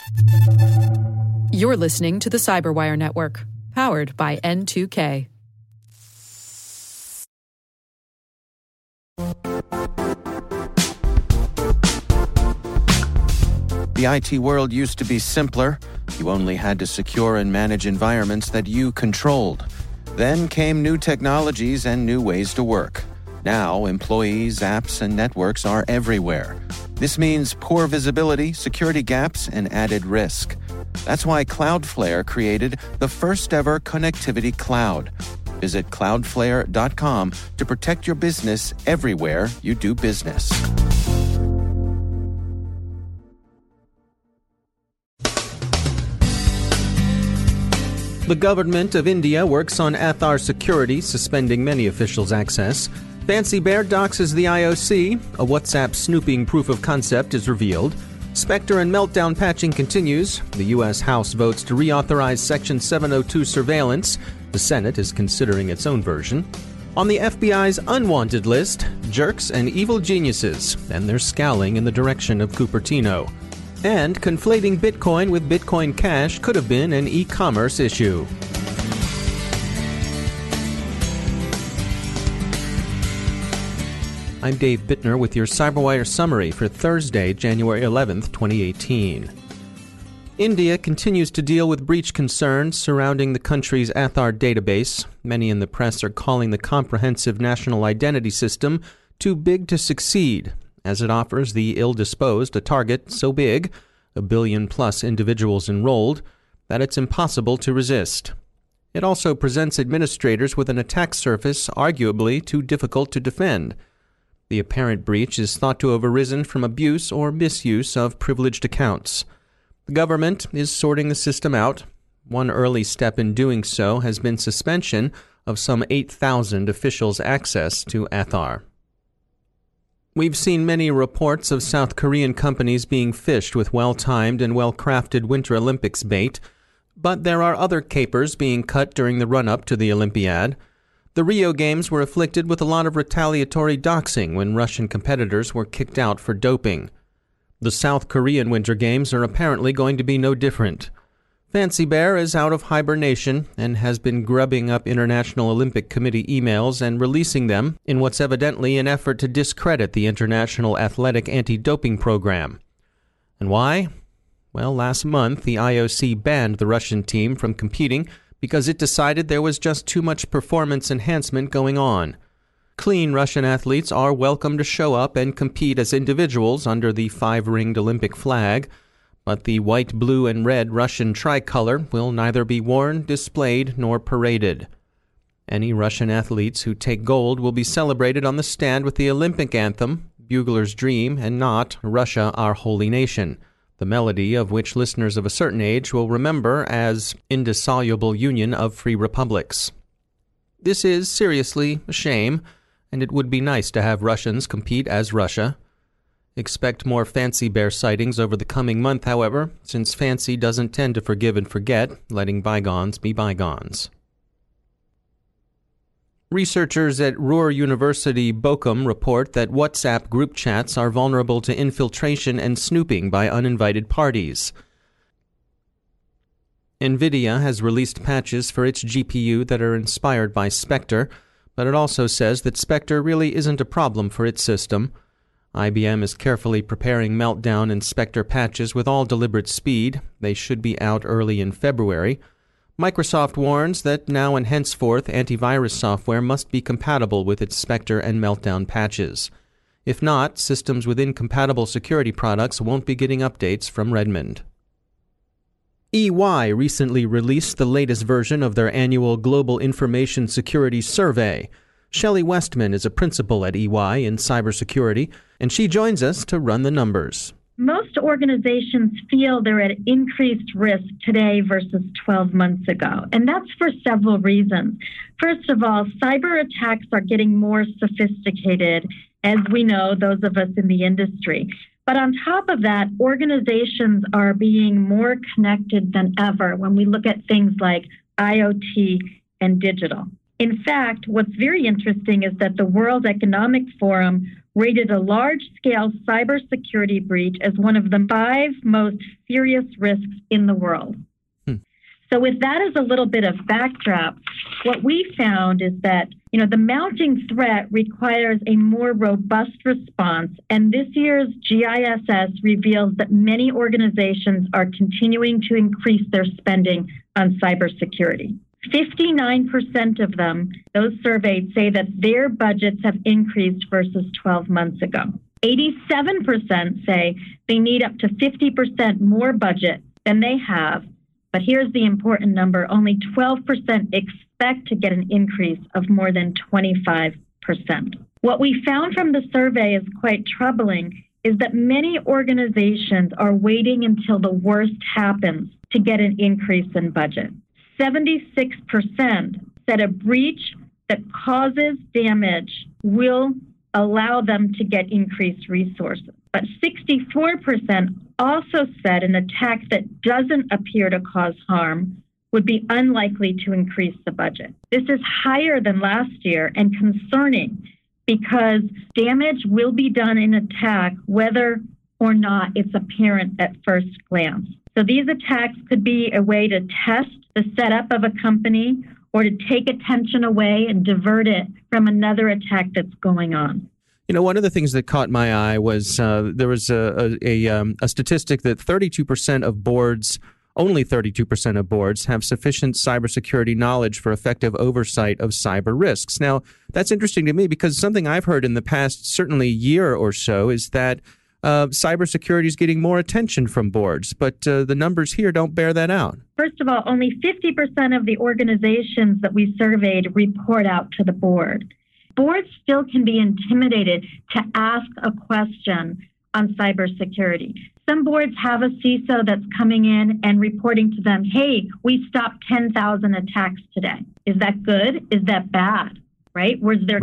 You're listening to the Cyberwire Network, powered by N2K. The IT world used to be simpler. You only had to secure and manage environments that you controlled. Then came new technologies and new ways to work. Now, employees, apps, and networks are everywhere. This means poor visibility, security gaps, and added risk. That's why Cloudflare created the first-ever connectivity cloud. Visit cloudflare.com to protect your business everywhere you do business. The government of India works on Aadhaar security, suspending many officials' access. Fancy Bear doxes the IOC. A WhatsApp snooping proof of concept is revealed. Spectre and Meltdown patching continues. The U.S. House votes to reauthorize Section 702 surveillance. The Senate is considering its own version. On the FBI's unwanted list, jerks and evil geniuses, and they're scowling in the direction of Cupertino. And conflating Bitcoin with Bitcoin Cash could have been an e-commerce issue. I'm Dave Bittner with your Cyberwire summary for Thursday, January 11th, 2018. India continues to deal with breach concerns surrounding the country's Aadhaar database. Many in the press are calling the comprehensive national identity system too big to succeed, as it offers the ill-disposed a target so big, 1 billion-plus individuals enrolled, that it's impossible to resist. It also presents administrators with an attack surface arguably too difficult to defend. The apparent breach is thought to have arisen from abuse or misuse of privileged accounts. The government is sorting the system out. One early step in doing so has been suspension of some 8,000 officials' access to Aadhaar. We've seen many reports of South Korean companies being fished with well-timed and well-crafted Winter Olympics bait, but there are other capers being cut during the run-up to the Olympiad. The Rio Games were afflicted with a lot of retaliatory doxing when Russian competitors were kicked out for doping. The South Korean Winter Games are apparently going to be no different. Fancy Bear is out of hibernation and has been grubbing up International Olympic Committee emails and releasing them in what's evidently an effort to discredit the International Athletic Anti-Doping Program. And why? Well, last month the IOC banned the Russian team from competing because it decided there was just too much performance enhancement going on. Clean Russian athletes are welcome to show up and compete as individuals under the 5-ringed Olympic flag, but the white, blue, and red Russian tricolor will neither be worn, displayed, nor paraded. Any Russian athletes who take gold will be celebrated on the stand with the Olympic anthem, Bugler's Dream, and not Russia, Our Holy Nation, the melody of which listeners of a certain age will remember as Indissoluble Union of Free Republics. This is seriously a shame, and it would be nice to have Russians compete as Russia. Expect more Fancy Bear sightings over the coming month, however, since Fancy doesn't tend to forgive and forget, letting bygones be bygones. Researchers at Ruhr University Bochum report that WhatsApp group chats are vulnerable to infiltration and snooping by uninvited parties. NVIDIA has released patches for its GPU that are inspired by Spectre, but it also says that Spectre really isn't a problem for its system. IBM is carefully preparing Meltdown and Spectre patches with all deliberate speed. They should be out early in February. Microsoft warns that now and henceforth antivirus software must be compatible with its Spectre and Meltdown patches. If not, systems with incompatible security products won't be getting updates from Redmond. EY recently released the latest version of their annual Global Information Security Survey. Shelley Westman is a principal at EY in cybersecurity, and she joins us to run the numbers. Most organizations feel they're at increased risk today versus 12 months ago, and that's for several reasons. First of all, cyber attacks are getting more sophisticated, as we know, those of us in the industry. But on top of that, organizations are being more connected than ever when we look at things like IoT and digital. In fact, what's very interesting is that the World Economic Forum rated a large-scale cybersecurity breach as one of the 5 most serious risks in the world. So with that as a little bit of backdrop, what we found is that, the mounting threat requires a more robust response. And this year's GISS reveals that many organizations are continuing to increase their spending on cybersecurity. 59% of them, those surveyed, say that their budgets have increased versus 12 months ago. 87% say they need up to 50% more budget than they have. But here's the important number. Only 12% expect to get an increase of more than 25%. What we found from the survey is quite troubling, is that many organizations are waiting until the worst happens to get an increase in budget. 76% said a breach that causes damage will allow them to get increased resources. But 64% also said an attack that doesn't appear to cause harm would be unlikely to increase the budget. This is higher than last year and concerning because damage will be done in attack whether or not it's apparent at first glance. So these attacks could be a way to test the setup of a company or to take attention away and divert it from another attack that's going on. One of the things that caught my eye was there was a statistic that 32% of boards, only 32% of boards, have sufficient cybersecurity knowledge for effective oversight of cyber risks. Now, that's interesting to me because something I've heard in the past, certainly year or so, is that cybersecurity is getting more attention from boards, but the numbers here don't bear that out. First of all, only 50% of the organizations that we surveyed report out to the board. Boards still can be intimidated to ask a question on cybersecurity. Some boards have a CISO that's coming in and reporting to them, hey, we stopped 10,000 attacks today. Is that good? Is that bad? Right? Was there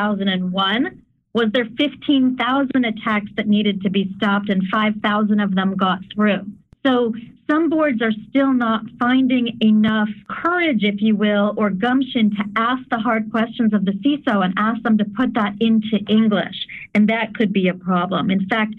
10,001? Was there 15,000 attacks that needed to be stopped and 5,000 of them got through? So some boards are still not finding enough courage, if you will, or gumption to ask the hard questions of the CISO and ask them to put that into English. And that could be a problem. In fact,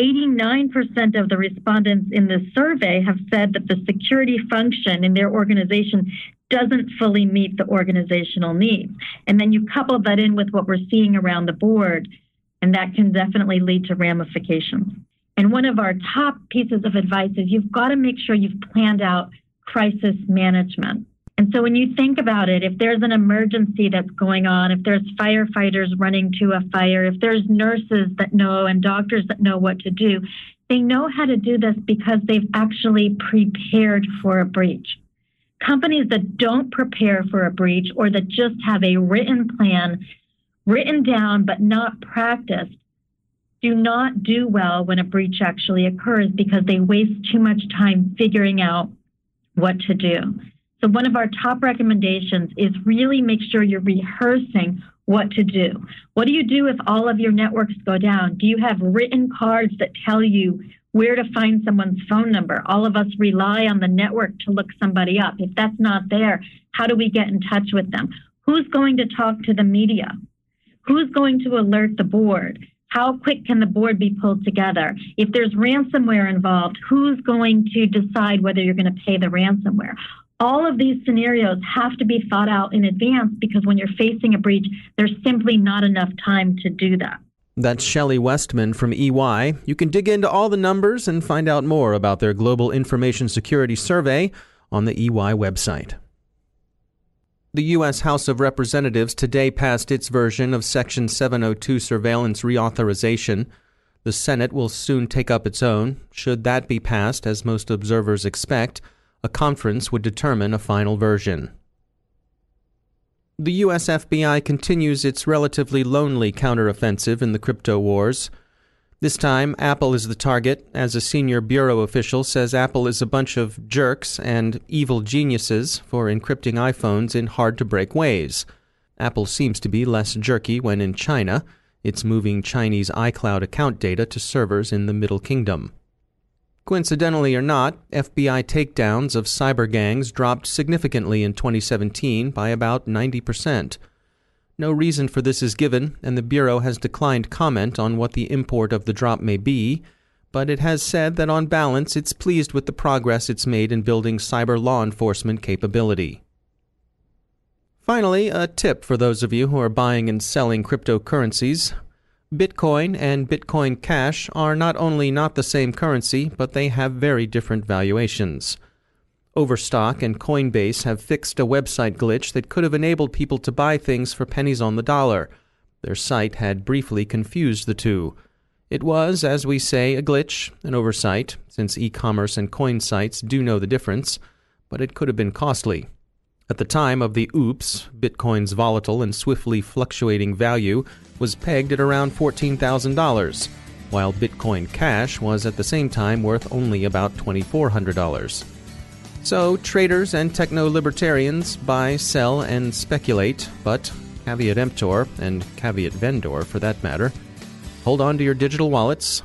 89% of the respondents in this survey have said that the security function in their organization doesn't fully meet the organizational needs. And then you couple that in with what we're seeing around the board, and that can definitely lead to ramifications. And one of our top pieces of advice is you've got to make sure you've planned out crisis management. And so when you think about it, if there's an emergency that's going on, if there's firefighters running to a fire, if there's nurses that know and doctors that know what to do, they know how to do this because they've actually prepared for a breach. Companies that don't prepare for a breach or that just have a written plan, written down but not practiced, do not do well when a breach actually occurs because they waste too much time figuring out what to do. So one of our top recommendations is really make sure you're rehearsing what to do. What do you do if all of your networks go down? Do you have written cards that tell you where to find someone's phone number? All of us rely on the network to look somebody up. If that's not there, how do we get in touch with them? Who's going to talk to the media? Who's going to alert the board? How quick can the board be pulled together? If there's ransomware involved, who's going to decide whether you're going to pay the ransomware? All of these scenarios have to be thought out in advance because when you're facing a breach, there's simply not enough time to do that. That's Shelley Westman from EY. You can dig into all the numbers and find out more about their Global Information Security Survey on the EY website. The U.S. House of Representatives today passed its version of Section 702 surveillance reauthorization. The Senate will soon take up its own. Should that be passed, as most observers expect, a conference would determine a final version. The U.S. FBI continues its relatively lonely counteroffensive in the crypto wars. This time, Apple is the target, as a senior bureau official says Apple is a bunch of jerks and evil geniuses for encrypting iPhones in hard-to-break ways. Apple seems to be less jerky when in China. It's moving Chinese iCloud account data to servers in the Middle Kingdom. Coincidentally or not, FBI takedowns of cyber gangs dropped significantly in 2017 by about 90%. No reason for this is given, and the Bureau has declined comment on what the import of the drop may be, but it has said that on balance it's pleased with the progress it's made in building cyber law enforcement capability. Finally, a tip for those of you who are buying and selling cryptocurrencies. Bitcoin and Bitcoin Cash are not only not the same currency, but they have very different valuations. Overstock and Coinbase have fixed a website glitch that could have enabled people to buy things for pennies on the dollar. Their site had briefly confused the two. It was, as we say, a glitch, an oversight, since e-commerce and coin sites do know the difference, but it could have been costly. At the time of the oops, Bitcoin's volatile and swiftly fluctuating value was pegged at around $14,000, while Bitcoin Cash was at the same time worth only about $2,400. So traders and techno-libertarians buy, sell, and speculate, but caveat emptor, and caveat vendor for that matter, hold on to your digital wallets.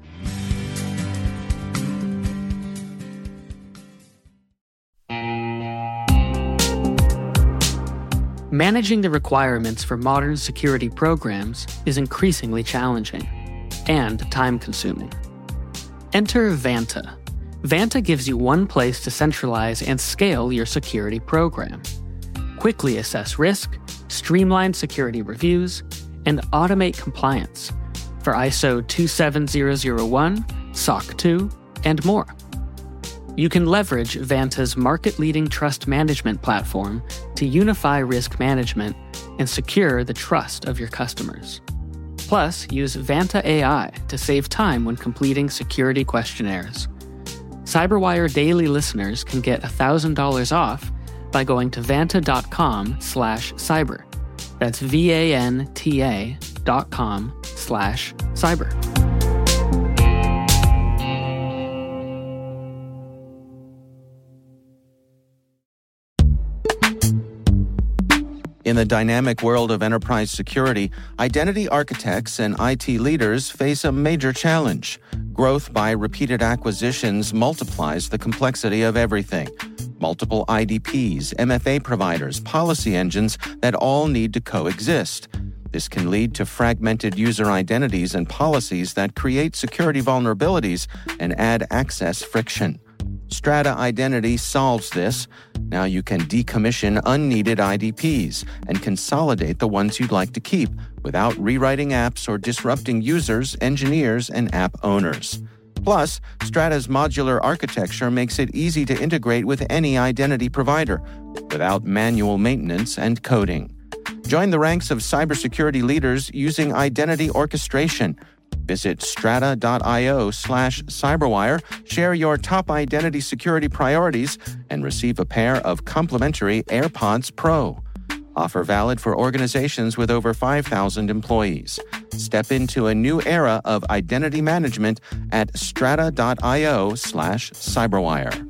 Managing the requirements for modern security programs is increasingly challenging and time-consuming. Enter Vanta. Vanta gives you one place to centralize and scale your security program. Quickly assess risk, streamline security reviews, and automate compliance for ISO 27001, SOC 2, and more. You can leverage Vanta's market-leading trust management platform to unify risk management and secure the trust of your customers. Plus, use Vanta AI to save time when completing security questionnaires. CyberWire Daily listeners can get $1,000 off by going to vanta.com/cyber. That's VANTA.com/cyber. In the dynamic world of enterprise security, identity architects and IT leaders face a major challenge. Growth by repeated acquisitions multiplies the complexity of everything. Multiple IDPs, MFA providers, policy engines that all need to coexist. This can lead to fragmented user identities and policies that create security vulnerabilities and add access friction. Strata Identity solves this. Now you can decommission unneeded IDPs and consolidate the ones you'd like to keep without rewriting apps or disrupting users, engineers, and app owners. Plus, Strata's modular architecture makes it easy to integrate with any identity provider without manual maintenance and coding. Join the ranks of cybersecurity leaders using identity orchestration. Visit strata.io/cyberwire, share your top identity security priorities, and receive a pair of complimentary AirPods Pro. Offer valid for organizations with over 5,000 employees. Step into a new era of identity management at strata.io/cyberwire.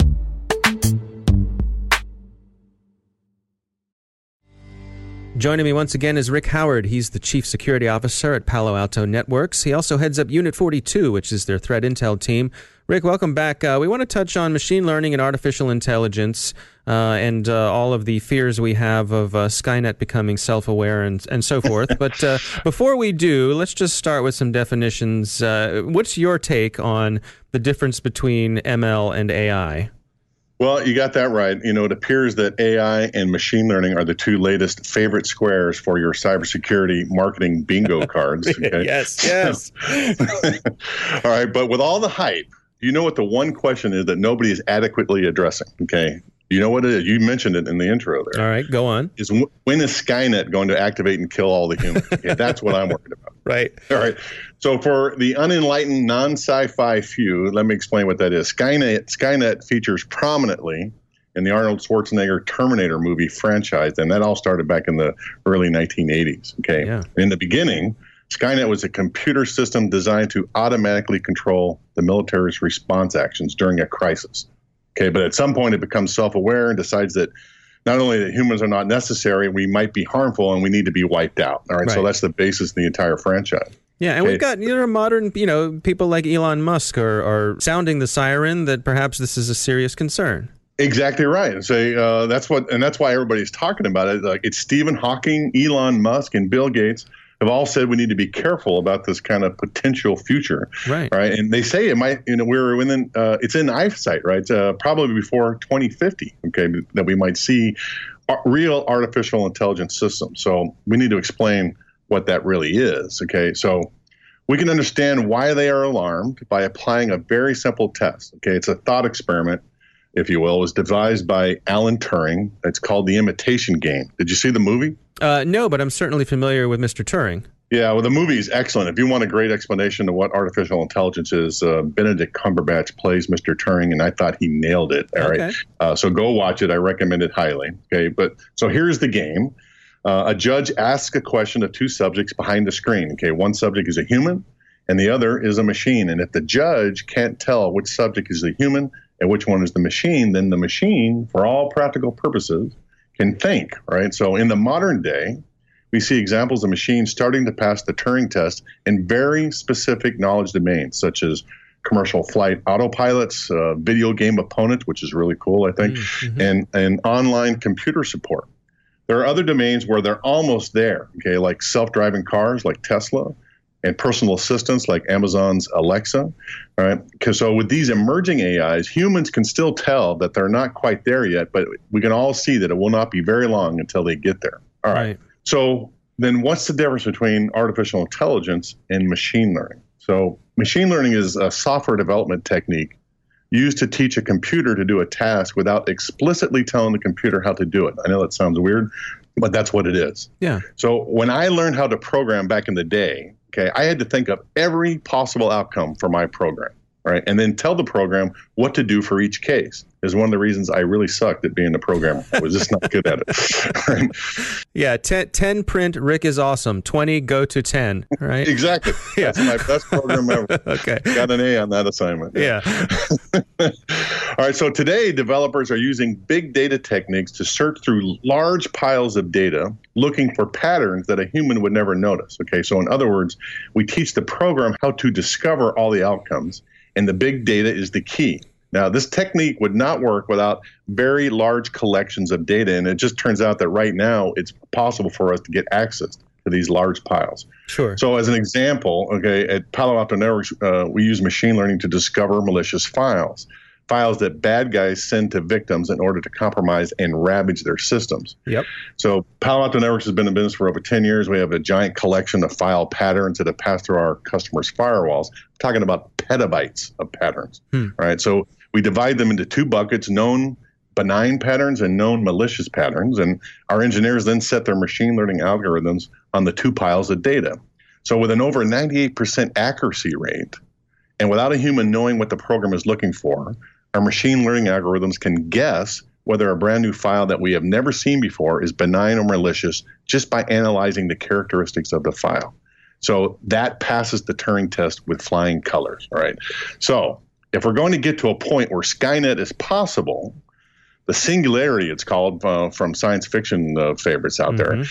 Joining me once again is Rick Howard. He's the Chief Security Officer at Palo Alto Networks. He also heads up Unit 42, which is their threat intel team. Rick, welcome back. We want to touch on machine learning and artificial intelligence and all of the fears we have of Skynet becoming self-aware and so forth. But before we do, let's just start with some definitions. What's your take on the difference between ML and AI? Well, you got that right. You know, it appears that AI and machine learning are the two latest favorite squares for your cybersecurity marketing bingo cards. Okay? Yes. All right. But with all the hype, you know what the one question is that nobody is adequately addressing. Okay. You know what it is? You mentioned it in the intro there. All right. Go on. Is when is Skynet going to activate and kill all the humans? Okay, that's what I'm worried about. Right. All right. So for the unenlightened, non-sci-fi few, let me explain what that is. Skynet features prominently in the Arnold Schwarzenegger Terminator movie franchise, and that all started back in the early 1980s. Okay. Yeah. In the beginning, Skynet was a computer system designed to automatically control the military's response actions during a crisis. Okay, but at some point it becomes self-aware and decides that not only that humans are not necessary, we might be harmful and we need to be wiped out. All right. So that's the basis of the entire franchise. Yeah, and we've got modern, people like Elon Musk are sounding the siren that perhaps this is a serious concern. Exactly right. And so that's why everybody's talking about it. Like, it's Stephen Hawking, Elon Musk, and Bill Gates have all said we need to be careful about this kind of potential future. Right. And they say it might, it's in eyesight, right? Probably before 2050, that we might see real artificial intelligence systems. So we need to explain what that really is. Okay. So we can understand why they are alarmed by applying a very simple test. Okay. It's a thought experiment, if you will. It was devised by Alan Turing. It's called The Imitation Game. Did you see the movie? No, but I'm certainly familiar with Mr. Turing. Yeah, well, the movie is excellent. If you want a great explanation of what artificial intelligence is, Benedict Cumberbatch plays Mr. Turing, and I thought he nailed it. All right. So go watch it. I recommend it highly. Okay, but so here's the game. A judge asks a question of two subjects behind the screen. Okay, one subject is a human, and the other is a machine. And if the judge can't tell which subject is the human and which one is the machine, then the machine, for all practical purposes, can think, right? So in the modern day, we see examples of machines starting to pass the Turing test in very specific knowledge domains, such as commercial flight autopilots, video game opponents, which is really cool, I think, and online computer support. There are other domains where they're almost there, okay, like self-driving cars like Tesla, and personal assistants like Amazon's Alexa, all right? So with these emerging AIs, humans can still tell that they're not quite there yet, but we can all see that it will not be very long until they get there. All right. So then what's the difference between artificial intelligence and machine learning? So machine learning is a software development technique used to teach a computer to do a task without explicitly telling the computer how to do it. I know that sounds weird, but that's what it is. Yeah. So when I learned how to program back in the day, okay, I had to think of every possible outcome for my program, right? And then tell the program what to do for each case. Is one of the reasons I really sucked at being a programmer. I was just not good at it. Right? Yeah, 10 print, Rick is awesome. 20, go to 10, right? Exactly. Yeah. That's my best program ever. Okay. Got an A on that assignment. Yeah. All right, so today developers are using big data techniques to search through large piles of data, looking for patterns that a human would never notice. Okay, so in other words, we teach the program how to discover all the outcomes, and the big data is the key. Now, this technique would not work without very large collections of data, and it just turns out that right now it's possible for us to get access to these large piles. Sure. So as an example, okay, at Palo Alto Networks, we use machine learning to discover malicious files that bad guys send to victims in order to compromise and ravage their systems. Yep. So Palo Alto Networks has been in business for over 10 years. We have a giant collection of file patterns that have passed through our customers' firewalls. We're talking about petabytes of patterns, right? So we divide them into two buckets, known benign patterns and known malicious patterns. And our engineers then set their machine learning algorithms on the two piles of data. So with an over 98% accuracy rate, and without a human knowing what the program is looking for, our machine learning algorithms can guess whether a brand new file that we have never seen before is benign or malicious just by analyzing the characteristics of the file. So that passes the Turing test with flying colors, all right? So if we're going to get to a point where Skynet is possible, the singularity, it's called from science fiction favorites out there,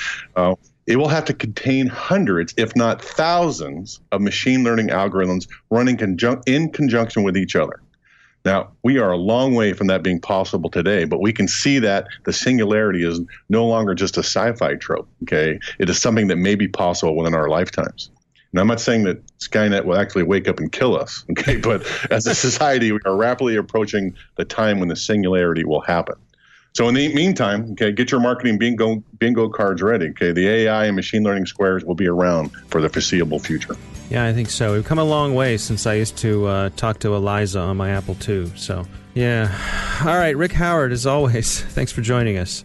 it will have to contain hundreds, if not thousands, of machine learning algorithms running in conjunction with each other. Now, we are a long way from that being possible today, but we can see that the singularity is no longer just a sci-fi trope, okay? It is something that may be possible within our lifetimes. Now, I'm not saying that Skynet will actually wake up and kill us, okay? But as a society, we are rapidly approaching the time when the singularity will happen. So in the meantime, okay, get your marketing bingo cards ready, okay? The AI and machine learning squares will be around for the foreseeable future. Yeah, I think so. We've come a long way since I used to talk to Eliza on my Apple II. So, yeah. All right, Rick Howard, as always, thanks for joining us.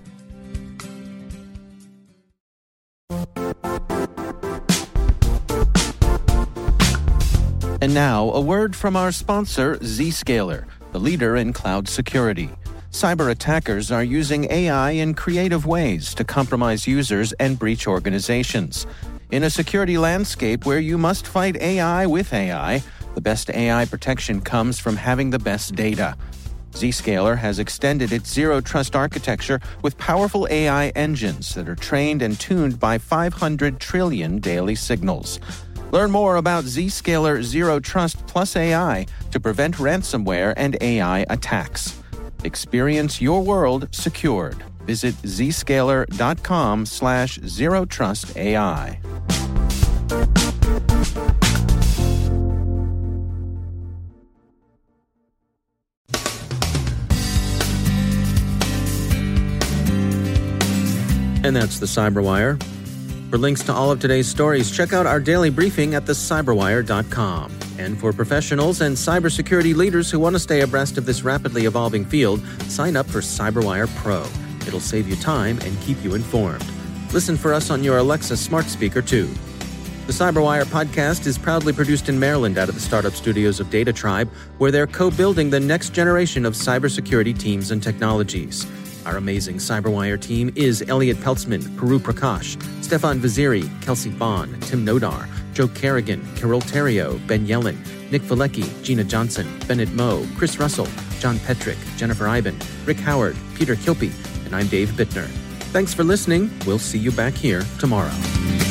And now, a word from our sponsor, Zscaler, the leader in cloud security. Cyber attackers are using AI in creative ways to compromise users and breach organizations. In a security landscape where you must fight AI with AI, the best AI protection comes from having the best data. Zscaler has extended its Zero Trust architecture with powerful AI engines that are trained and tuned by 500 trillion daily signals. Learn more about Zscaler Zero Trust plus AI to prevent ransomware and AI attacks. Experience your world secured. Visit zscaler.com/zerotrustai. And that's the Cyberwire. For links to all of today's stories, check out our daily briefing at thecyberwire.com. And for professionals and cybersecurity leaders who want to stay abreast of this rapidly evolving field, sign up for CyberWire Pro. It'll save you time and keep you informed. Listen for us on your Alexa smart speaker, too. The Cyberwire podcast is proudly produced in Maryland out of the startup studios of Data Tribe, where they're co-building the next generation of cybersecurity teams and technologies. Our amazing Cyberwire team is Elliot Peltzman, Puru Prakash, Stefan Vaziri, Kelsey Bond, Tim Nodar, Joe Kerrigan, Carol Terrio, Ben Yellen, Nick Valecki, Gina Johnson, Bennett Moe, Chris Russell, John Petrick, Jennifer Iben, Rick Howard, Peter Kilpie, and I'm Dave Bittner. Thanks for listening. We'll see you back here tomorrow.